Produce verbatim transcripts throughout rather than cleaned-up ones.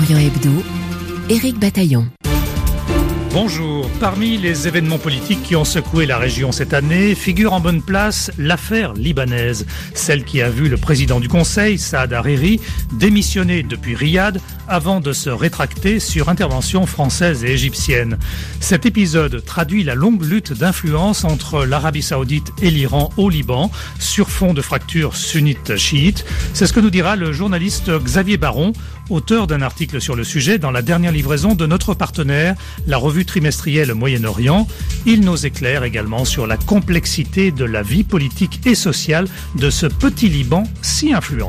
Orient Hebdo, Éric Bataillon. Bonjour. Parmi les événements politiques qui ont secoué la région cette année, figure en bonne place l'affaire libanaise. Celle qui a vu le président du Conseil, Saad Hariri, démissionner depuis Riyad avant de se rétracter sur intervention française et égyptienne. Cet épisode traduit la longue lutte d'influence entre l'Arabie Saoudite et l'Iran au Liban, sur fond de fractures sunnites-chiites. C'est ce que nous dira le journaliste Xavier Baron, auteur d'un article sur le sujet dans la dernière livraison de notre partenaire, la revue trimestrielle Moyen-Orient. Il nous éclaire également sur la complexité de la vie politique et sociale de ce petit Liban si influent.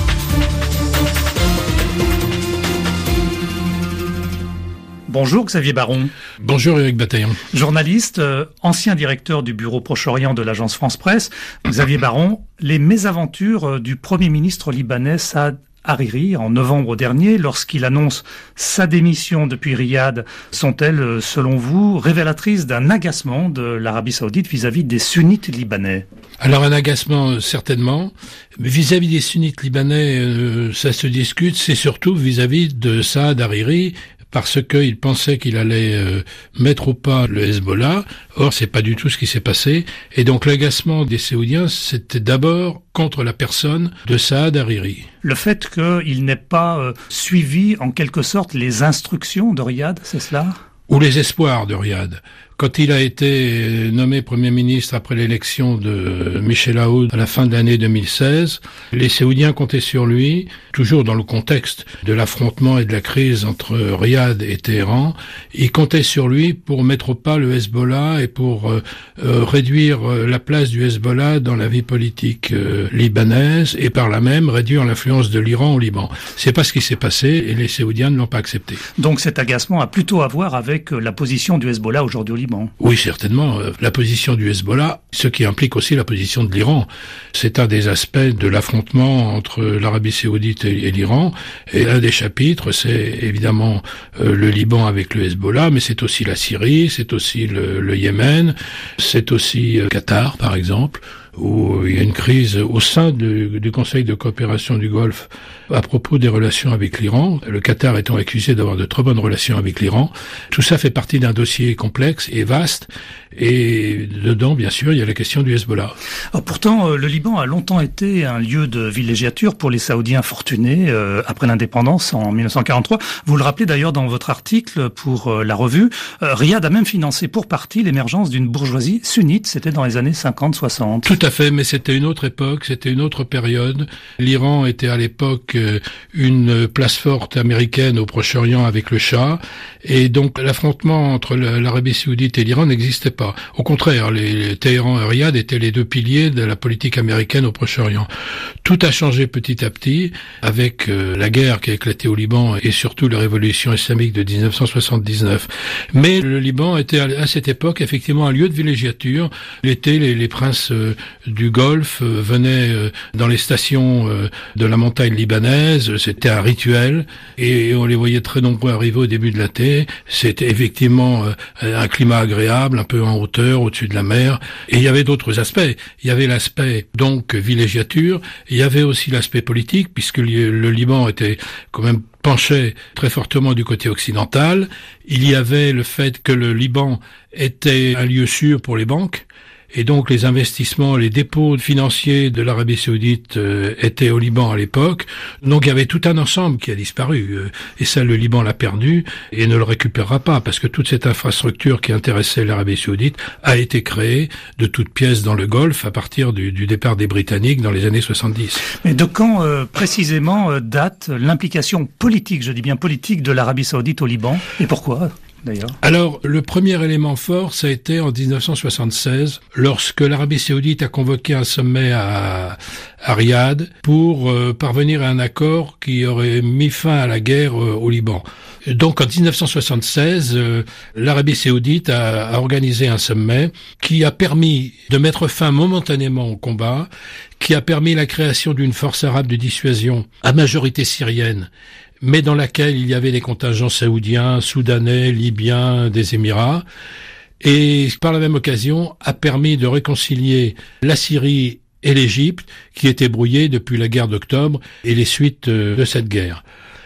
Bonjour Xavier Baron. Bonjour Éric Bataillon. Journaliste, euh, ancien directeur du bureau Proche-Orient de l'agence France-Presse. Xavier Baron, les mésaventures du Premier ministre libanais Saad Hariri en novembre dernier, lorsqu'il annonce sa démission depuis Riyad, sont-elles, selon vous, révélatrices d'un agacement de l'Arabie Saoudite vis-à-vis des sunnites libanais ? Alors un agacement certainement, mais vis-à-vis des sunnites libanais, euh, ça se discute, c'est surtout vis-à-vis de Saad Hariri, parce qu'il pensait qu'il allait euh, mettre au pas le Hezbollah. Or, c'est pas du tout ce qui s'est passé. Et donc, l'agacement des Saoudiens, c'était d'abord contre la personne de Saad Hariri. Le fait qu'il n'ait pas euh, suivi, en quelque sorte, les instructions de Riyad, c'est cela ? Ou les espoirs de Riyad. Quand il a été nommé Premier ministre après l'élection de Michel Aoud à la fin de l'année deux mille seize, les Saoudiens comptaient sur lui, toujours dans le contexte de l'affrontement et de la crise entre Riyad et Téhéran. Ils comptaient sur lui pour mettre au pas le Hezbollah et pour euh, euh, réduire la place du Hezbollah dans la vie politique euh, libanaise et par là même réduire l'influence de l'Iran au Liban. C'est pas ce qui s'est passé et les Saoudiens ne l'ont pas accepté. Donc cet agacement a plutôt à voir avec la position du Hezbollah aujourd'hui au Liban. Oui, certainement. La position du Hezbollah, ce qui implique aussi la position de l'Iran. C'est un des aspects de l'affrontement entre l'Arabie Saoudite et l'Iran. Et un des chapitres, c'est évidemment euh, le Liban avec le Hezbollah, mais c'est aussi la Syrie, c'est aussi le, le Yémen, c'est aussi euh, Qatar, par exemple, où il y a une crise au sein du, du Conseil de coopération du Golfe à propos des relations avec l'Iran, le Qatar étant accusé d'avoir de trop bonnes relations avec l'Iran. Tout ça fait partie d'un dossier complexe et vaste, et dedans, bien sûr, il y a la question du Hezbollah. Alors pourtant, euh, le Liban a longtemps été un lieu de villégiature pour les Saoudiens fortunés euh, après l'indépendance en mille neuf cent quarante-trois. Vous le rappelez d'ailleurs dans votre article pour euh, la revue. Euh, Riyad a même financé pour partie l'émergence d'une bourgeoisie sunnite, c'était dans les années cinquante soixante. Tout à fait, mais c'était une autre époque, c'était une autre période. L'Iran était à l'époque euh, une place forte américaine au Proche-Orient avec le Shah, et donc l'affrontement entre l'Arabie Saoudite et l'Iran n'existait pas. Au contraire, les, les Téhéran et Riyad étaient les deux piliers de la politique américaine au Proche-Orient. Tout a changé petit à petit avec euh, la guerre qui a éclaté au Liban et surtout la révolution islamique de dix-neuf cent soixante-dix-neuf. Mais le Liban était à, à cette époque effectivement un lieu de villégiature. L'été, les, les princes euh, du Golfe euh, venaient euh, dans les stations euh, de la montagne libanaise. C'était un rituel et on les voyait très nombreux arriver au début de l'été. C'était effectivement euh, un climat agréable, un peu en hauteur, au-dessus de la mer. Et il y avait d'autres aspects. Il y avait l'aspect, donc, villégiature. Il y avait aussi l'aspect politique, puisque le Liban était quand même penchait très fortement du côté occidental. Il y avait le fait que le Liban était un lieu sûr pour les banques. Et donc les investissements, les dépôts financiers de l'Arabie Saoudite euh, étaient au Liban à l'époque. Donc il y avait tout un ensemble qui a disparu. Euh, et ça, le Liban l'a perdu et ne le récupérera pas, parce que toute cette infrastructure qui intéressait l'Arabie Saoudite a été créée de toutes pièces dans le Golfe à partir du, du départ des Britanniques dans les années soixante-dix. Mais de quand euh, précisément euh, date l'implication politique, je dis bien politique, de l'Arabie Saoudite au Liban, et pourquoi ? D'ailleurs. Alors, le premier élément fort, ça a été en dix-neuf cent soixante-seize, lorsque l'Arabie Saoudite a convoqué un sommet à, à Riyad pour euh, parvenir à un accord qui aurait mis fin à la guerre euh, au Liban. Donc, en dix-neuf cent soixante-seize, euh, l'Arabie Saoudite a, a organisé un sommet qui a permis de mettre fin momentanément au combat, qui a permis la création d'une force arabe de dissuasion à majorité syrienne, mais dans laquelle il y avait des contingents saoudiens, soudanais, libyens, des Émirats, et par la même occasion a permis de réconcilier la Syrie et l'Égypte, qui étaient brouillées depuis la guerre d'octobre et les suites de cette guerre.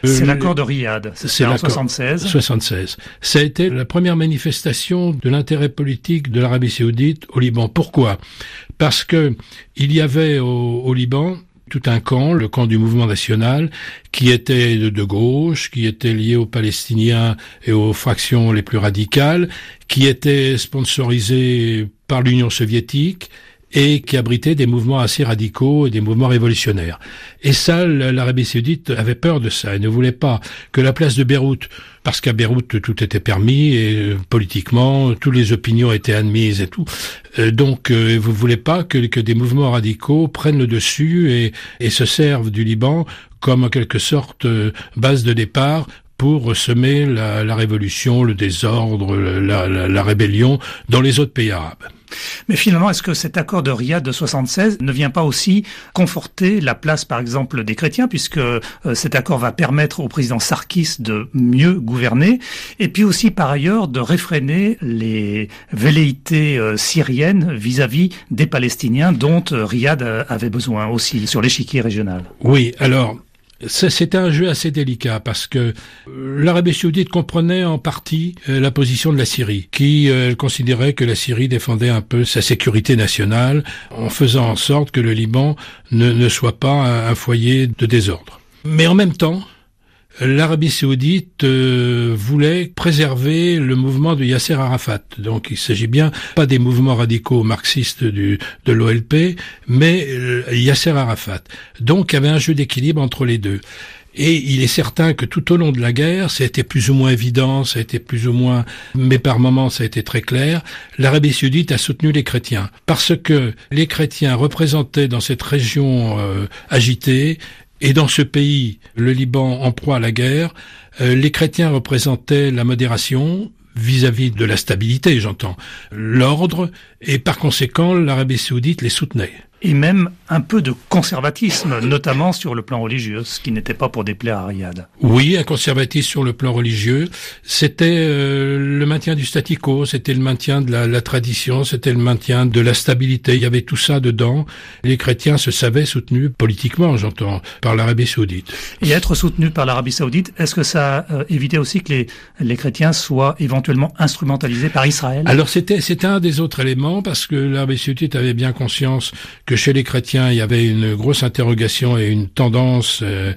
C'est euh, l'accord de Riyad, c'est, c'est en soixante-seize. soixante-seize. Ça a été la première manifestation de l'intérêt politique de l'Arabie Saoudite au Liban. Pourquoi ? Parce que il y avait au, au Liban tout un camp, le camp du mouvement national, qui était de, de gauche, qui était lié aux Palestiniens et aux fractions les plus radicales, qui était sponsorisé par l'Union soviétique et qui abritait des mouvements assez radicaux et des mouvements révolutionnaires. Et ça, l'Arabie Saoudite avait peur de ça. Elle ne voulait pas que la place de Beyrouth, parce qu'à Beyrouth tout était permis et politiquement toutes les opinions étaient admises et tout. Euh, donc euh, vous ne voulez pas que, que des mouvements radicaux prennent le dessus et, et se servent du Liban comme en quelque sorte euh, base de départ pour semer la, la révolution, le désordre, la, la, la rébellion dans les autres pays arabes. Mais finalement, est-ce que cet accord de Riyad de soixante-seize ne vient pas aussi conforter la place, par exemple, des chrétiens, puisque euh, cet accord va permettre au président Sarkis de mieux gouverner, et puis aussi, par ailleurs, de réfréner les velléités euh, syriennes vis-à-vis des Palestiniens, dont euh, Riyad avait besoin aussi sur l'échiquier régional. Oui, alors... C'était un jeu assez délicat parce que l'Arabie Saoudite comprenait en partie la position de la Syrie, qui euh, considérait que la Syrie défendait un peu sa sécurité nationale en faisant en sorte que le Liban ne, ne soit pas un, un foyer de désordre. Mais en même temps, l'Arabie Saoudite euh, voulait préserver le mouvement de Yasser Arafat. Donc il s'agit bien pas des mouvements radicaux marxistes du, de l'O L P, mais euh, Yasser Arafat. Donc il y avait un jeu d'équilibre entre les deux. Et il est certain que tout au long de la guerre, ça a été plus ou moins évident, ça a été plus ou moins, mais par moments ça a été très clair, l'Arabie Saoudite a soutenu les chrétiens. Parce que les chrétiens représentaient dans cette région euh, agitée, et dans ce pays, le Liban en proie à la guerre, euh, les chrétiens représentaient la modération vis-à-vis de la stabilité, j'entends, l'ordre, et par conséquent, l'Arabie Saoudite les soutenait. Et même un peu de conservatisme, notamment sur le plan religieux, ce qui n'était pas pour déplaire à Riyad. Oui, un conservatisme sur le plan religieux. C'était euh, le maintien du statu quo, c'était le maintien de la, la tradition, c'était le maintien de la stabilité. Il y avait tout ça dedans. Les chrétiens se savaient soutenus politiquement, j'entends, par l'Arabie Saoudite. Et être soutenus par l'Arabie Saoudite, est-ce que ça euh, évitait aussi que les, les chrétiens soient éventuellement instrumentalisés par Israël ? Alors c'était, c'était un des autres éléments, parce que l'Arabie Saoudite avait bien conscience que chez les chrétiens, il y avait une grosse interrogation et une tendance euh,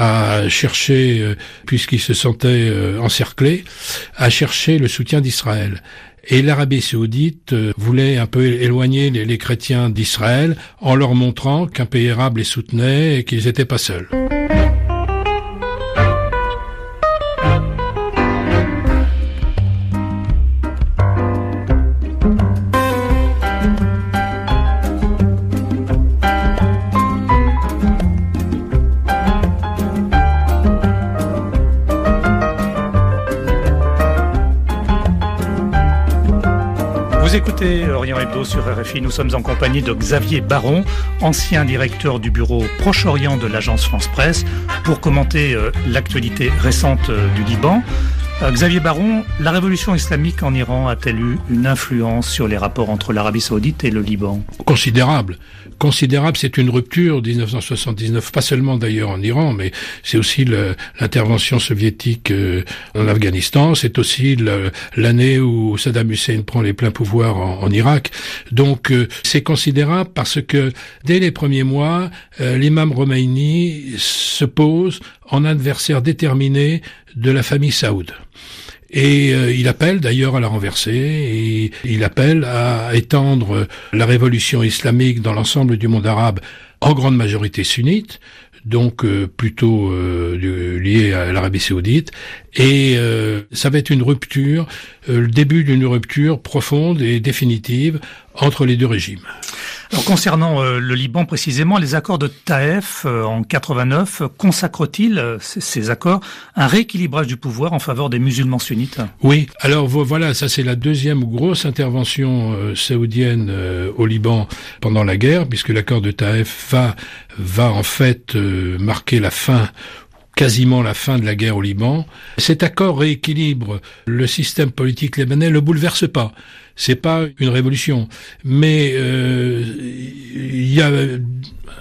à chercher, euh, puisqu'ils se sentaient euh, encerclés, à chercher le soutien d'Israël. Et l'Arabie Saoudite euh, voulait un peu éloigner les, les chrétiens d'Israël en leur montrant qu'un pays arabe les soutenait et qu'ils n'étaient pas seuls. Vous écoutez Orient Hebdo sur R F I, nous sommes en compagnie de Xavier Baron, ancien directeur du bureau Proche-Orient de l'agence France-Presse, pour commenter euh, l'actualité récente euh, du Liban. Euh, Xavier Baron, la révolution islamique en Iran a-t-elle eu une influence sur les rapports entre l'Arabie Saoudite et le Liban ? Considérable. Considérable, c'est une rupture dix-neuf cent soixante-dix-neuf, pas seulement d'ailleurs en Iran, mais c'est aussi le, l'intervention soviétique euh, en Afghanistan, c'est aussi le, l'année où Saddam Hussein prend les pleins pouvoirs en, en Irak. Donc euh, c'est considérable parce que dès les premiers mois, euh, l'imam Khomeini se pose en adversaire déterminé de la famille Saoud. Et euh, il appelle d'ailleurs à la renverser, et il appelle à étendre la révolution islamique dans l'ensemble du monde arabe, en grande majorité sunnite, donc euh, plutôt euh, lié à l'Arabie Saoudite, et euh, ça va être une rupture, euh, le début d'une rupture profonde et définitive entre les deux régimes. Alors, concernant euh, le Liban précisément, les accords de Taïf euh, en quatre-vingt-neuf consacrent-ils, euh, c- ces accords, un rééquilibrage du pouvoir en faveur des musulmans sunnites ? Oui, alors voilà, ça c'est la deuxième grosse intervention euh, saoudienne euh, au Liban pendant la guerre, puisque l'accord de Taïf va, va en fait euh, marquer la fin, quasiment la fin de la guerre au Liban. Cet accord rééquilibre le système politique libanais, le bouleverse pas. C'est pas une révolution, mais euh, il y a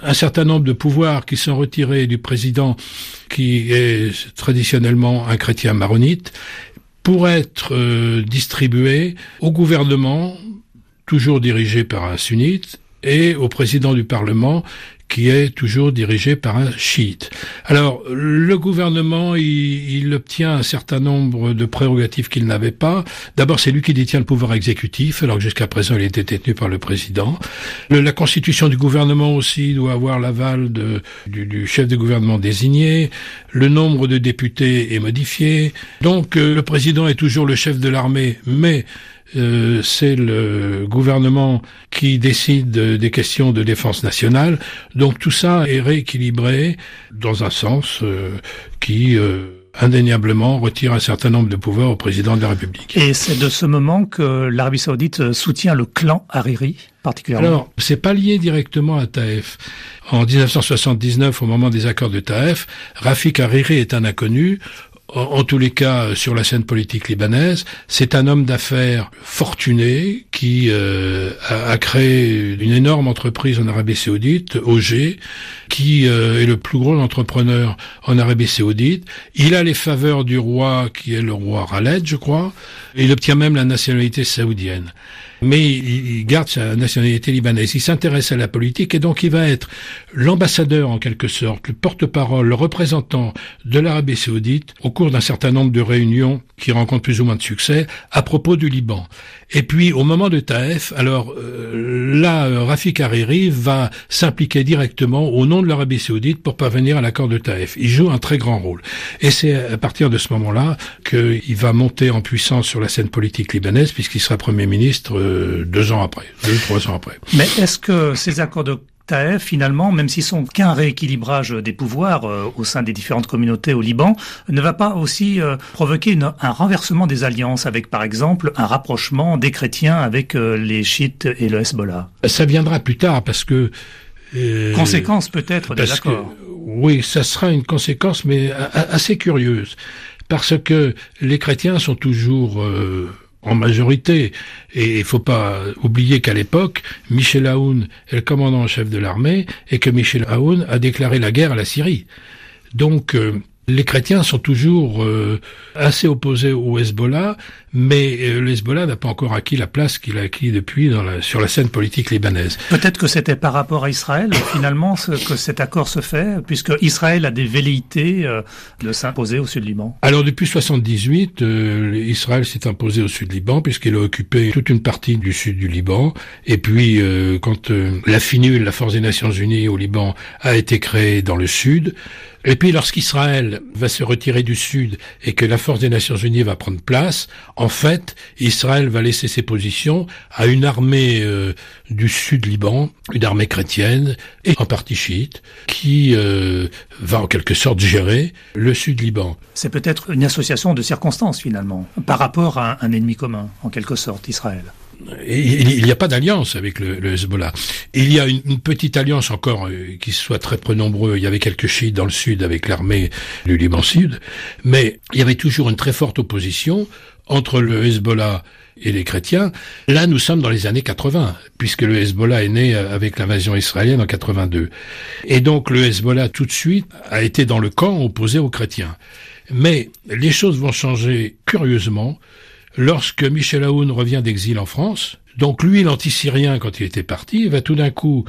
un certain nombre de pouvoirs qui sont retirés du président, qui est traditionnellement un chrétien maronite, pour être euh, distribués au gouvernement, toujours dirigé par un sunnite, et au président du Parlement, qui est toujours dirigé par un chiite. Alors, le gouvernement, il, il obtient un certain nombre de prérogatives qu'il n'avait pas. D'abord, c'est lui qui détient le pouvoir exécutif, alors que jusqu'à présent, il était détenu par le président. Le, la constitution du gouvernement aussi doit avoir l'aval de, du, du chef de gouvernement désigné. Le nombre de députés est modifié. Donc, euh, le président est toujours le chef de l'armée, mais Euh, c'est le gouvernement qui décide des questions de défense nationale. Donc tout ça est rééquilibré dans un sens euh, qui euh, indéniablement retire un certain nombre de pouvoirs au président de la République. Et c'est de ce moment que l'Arabie Saoudite soutient le clan Hariri particulièrement. Alors, c'est pas lié directement à Taïf. En dix-neuf cent soixante-dix-neuf, au moment des accords de Taïf, Rafik Hariri est un inconnu. En tous les cas, sur la scène politique libanaise, c'est un homme d'affaires fortuné qui euh, a, a créé une énorme entreprise en Arabie Saoudite, O G, qui euh, est le plus gros entrepreneur en Arabie Saoudite. Il a les faveurs du roi, qui est le roi Khaled, je crois. Il obtient même la nationalité saoudienne. Mais il garde sa nationalité libanaise. Il s'intéresse à la politique et donc il va être l'ambassadeur, en quelque sorte, le porte-parole, le représentant de l'Arabie Saoudite au cours d'un certain nombre de réunions qui rencontrent plus ou moins de succès à propos du Liban. Et puis, au moment de Taïf, alors euh, là, Rafik Hariri va s'impliquer directement au nom de l'Arabie Saoudite pour parvenir à l'accord de Taïf. Il joue un très grand rôle. Et c'est à partir de ce moment-là qu'il va monter en puissance sur la scène politique libanaise, puisqu'il sera Premier ministre euh, deux ans après, deux, trois ans après. Mais est-ce que ces accords de Taïf, finalement, même s'ils sont qu'un rééquilibrage des pouvoirs euh, au sein des différentes communautés au Liban, ne va pas aussi euh, provoquer une, un renversement des alliances avec, par exemple, un rapprochement des chrétiens avec euh, les chiites et le Hezbollah? Ça viendra plus tard, parce que... Euh, conséquence peut-être des accords. Que, oui, ça sera une conséquence, mais a, a, assez curieuse, parce que les chrétiens sont toujours... Euh, en majorité. Et il faut pas oublier qu'à l'époque, Michel Aoun est le commandant en chef de l'armée et que Michel Aoun a déclaré la guerre à la Syrie. Donc, euh, les chrétiens sont toujours euh, assez opposés au Hezbollah, mais euh, le Hezbollah n'a pas encore acquis la place qu'il a acquis depuis dans la, sur la scène politique libanaise. Peut-être que c'était par rapport à Israël, finalement, ce, que cet accord se fait, puisque Israël a des velléités euh, de s'imposer au sud Liban. Alors depuis soixante-dix-huit, euh, Israël s'est imposé au sud Liban, puisqu'il a occupé toute une partie du sud du Liban, et puis euh, quand euh, la FINUL, la Force des Nations Unies au Liban, a été créée dans le sud, et puis lorsqu'Israël va se retirer du sud et que la Force des Nations Unies va prendre place, en fait, Israël va laisser ses positions à une armée euh, du sud Liban, une armée chrétienne et en partie chiite, qui euh, va en quelque sorte gérer le sud Liban. C'est peut-être une association de circonstances finalement, par rapport à un ennemi commun, en quelque sorte, Israël. Il n'y a pas d'alliance avec le, le Hezbollah. Il y a une, une petite alliance encore euh, qui soit très peu nombreux. Il y avait quelques chiites dans le sud avec l'armée du Liban Sud, mais il y avait toujours une très forte opposition entre le Hezbollah et les chrétiens. Là, nous sommes dans les années quatre-vingts, puisque le Hezbollah est né avec l'invasion israélienne en quatre-vingt-deux. Et donc le Hezbollah, tout de suite, a été dans le camp opposé aux chrétiens. Mais les choses vont changer curieusement lorsque Michel Aoun revient d'exil en France. Donc lui, l'anti-syrien, quand il était parti, va tout d'un coup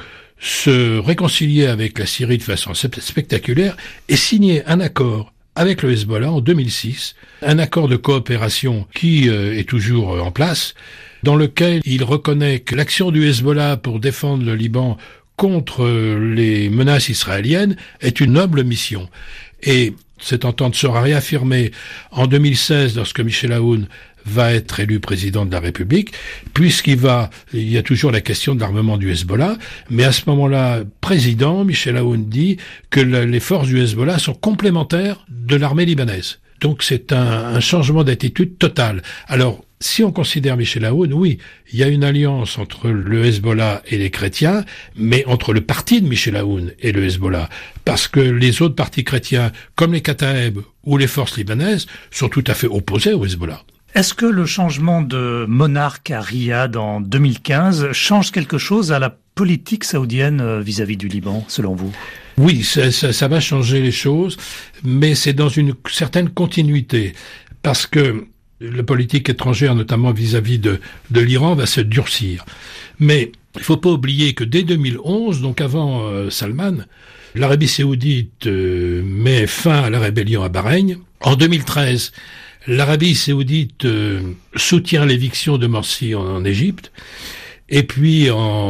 se réconcilier avec la Syrie de façon spectaculaire et signer un accord avec le Hezbollah en deux mille six, un accord de coopération qui euh, est toujours en place, dans lequel il reconnaît que l'action du Hezbollah pour défendre le Liban contre les menaces israéliennes est une noble mission. Et cette entente sera réaffirmée en deux mille seize lorsque Michel Aoun va être élu président de la République, puisqu'il va, il y a toujours la question de l'armement du Hezbollah, mais à ce moment-là, président, Michel Aoun dit que le, les forces du Hezbollah sont complémentaires de l'armée libanaise. Donc c'est un, un changement d'attitude total. Alors, si on considère Michel Aoun, oui, il y a une alliance entre le Hezbollah et les chrétiens, mais entre le parti de Michel Aoun et le Hezbollah, parce que les autres partis chrétiens, comme les Kataeb ou les forces libanaises, sont tout à fait opposés au Hezbollah. Est-ce que le changement de monarque à Riyad en deux mille quinze change quelque chose à la politique saoudienne vis-à-vis du Liban, selon vous ? Oui, ça, ça, ça va changer les choses, mais c'est dans une certaine continuité, parce que la politique étrangère, notamment vis-à-vis de, de l'Iran, va se durcir. Mais il ne faut pas oublier que dès deux mille onze, donc avant euh, Salman, l'Arabie saoudite euh, met fin à la rébellion à Bahreïn. En deux mille treize, l'Arabie saoudite euh, soutient l'éviction de Morsi en, en Égypte. Et puis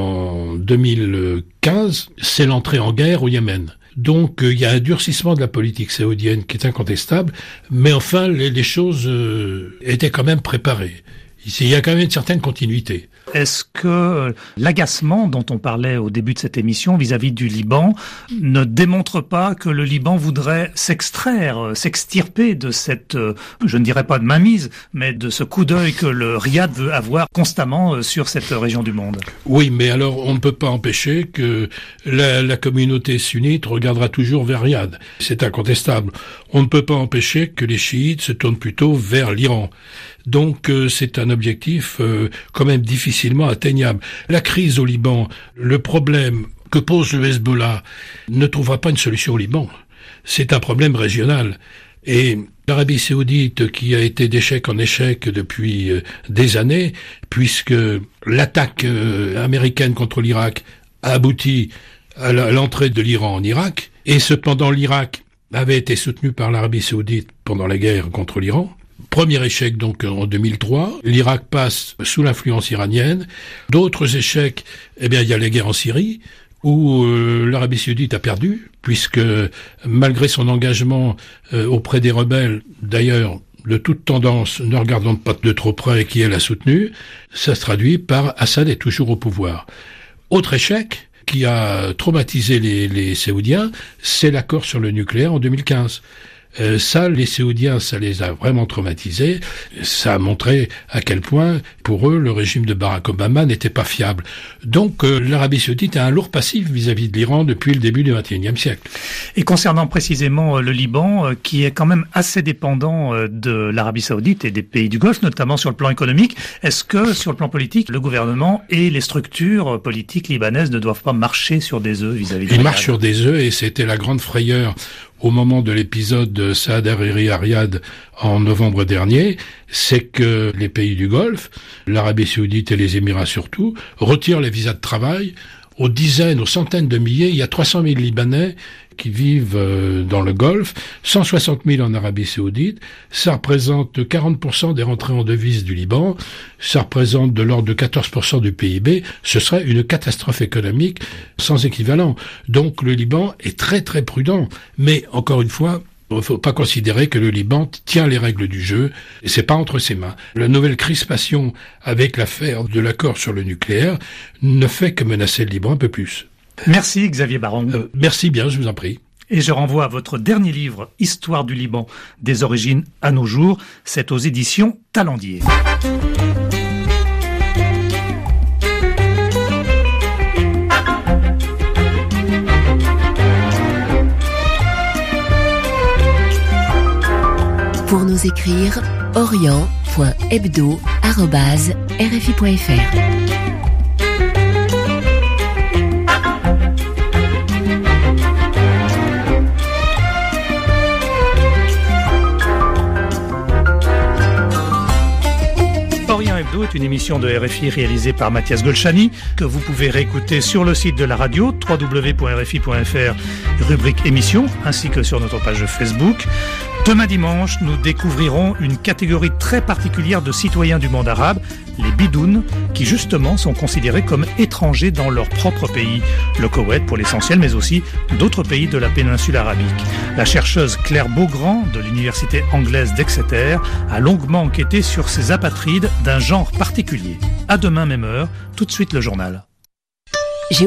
en deux mille quinze, c'est l'entrée en guerre au Yémen. Donc il euh, y a un durcissement de la politique saoudienne qui est incontestable, mais enfin les, les choses euh, étaient quand même préparées. Il y a quand même une certaine continuité. Est-ce que l'agacement dont on parlait au début de cette émission vis-à-vis du Liban ne démontre pas que le Liban voudrait s'extraire, s'extirper de cette, je ne dirais pas de mainmise, mais de ce coup d'œil que le Riyad veut avoir constamment sur cette région du monde? Oui, mais alors on ne peut pas empêcher que la, la communauté sunnite regardera toujours vers Riyad. C'est incontestable. On ne peut pas empêcher que les chiites se tournent plutôt vers l'Iran. Donc euh, c'est un objectif euh, quand même difficilement atteignable. La crise au Liban, le problème que pose le Hezbollah ne trouvera pas une solution au Liban. C'est un problème régional. Et l'Arabie saoudite, qui a été d'échec en échec depuis euh, des années, puisque l'attaque euh, américaine contre l'Irak a abouti à l'entrée de l'Iran en Irak, et cependant l'Irak avait été soutenu par l'Arabie saoudite pendant la guerre contre l'Iran. Premier échec donc en deux mille trois, l'Irak passe sous l'influence iranienne. D'autres échecs, eh bien il y a la guerre en Syrie où euh, l'Arabie saoudite a perdu, puisque malgré son engagement euh, auprès des rebelles, d'ailleurs de toute tendance, ne regardons pas de trop près qui elle a soutenu, ça se traduit par Assad est toujours au pouvoir. Autre échec qui a traumatisé les, les Saoudiens, c'est l'accord sur le nucléaire en deux mille quinze. Euh, ça, les Saoudiens, ça les a vraiment traumatisés. Ça a montré à quel point, pour eux, le régime de Barack Obama n'était pas fiable. Donc, euh, l'Arabie saoudite a un lourd passif vis-à-vis de l'Iran depuis le début du vingt et unième siècle. Et concernant précisément euh, le Liban, euh, qui est quand même assez dépendant euh, de l'Arabie saoudite et des pays du Golfe, notamment sur le plan économique, est-ce que, sur le plan politique, le gouvernement et les structures politiques libanaises ne doivent pas marcher sur des œufs vis-à-vis de Ils marchent sur des œufs, et c'était la grande frayeur au moment de l'épisode de Saad Hariri à Riyad en novembre dernier, c'est que les pays du Golfe, l'Arabie saoudite et les Émirats surtout, retirent les visas de travail aux dizaines, aux centaines de milliers. Il y a trois cent mille Libanais qui vivent euh, dans le Golfe, cent soixante mille en Arabie saoudite. Ça représente quarante pour cent des rentrées en devises du Liban. Ça représente de l'ordre de quatorze pour cent du P I B. Ce serait une catastrophe économique sans équivalent. Donc le Liban est très très prudent. Mais encore une fois, il ne faut pas considérer que le Liban tient les règles du jeu, et c'est pas entre ses mains. La nouvelle crispation avec l'affaire de l'accord sur le nucléaire ne fait que menacer le Liban un peu plus. Merci Xavier Baron. Euh, merci bien, je vous en prie. Et je renvoie à votre dernier livre, Histoire du Liban, des origines à nos jours. C'est aux éditions Talendier. Pour nous écrire, orient point hebdo arobase r f i point f r. Orient Hebdo est une émission de R F I réalisée par Mathias Golchani, que vous pouvez réécouter sur le site de la radio, w w w point r f i point f r, rubrique émission, ainsi que sur notre page Facebook. Demain dimanche, nous découvrirons une catégorie très particulière de citoyens du monde arabe, les bidounes, qui justement sont considérés comme étrangers dans leur propre pays, le Koweït pour l'essentiel, mais aussi d'autres pays de la péninsule arabique. La chercheuse Claire Beaugrand de l'université anglaise d'Exeter a longuement enquêté sur ces apatrides d'un genre particulier. À demain même heure, tout de suite le journal.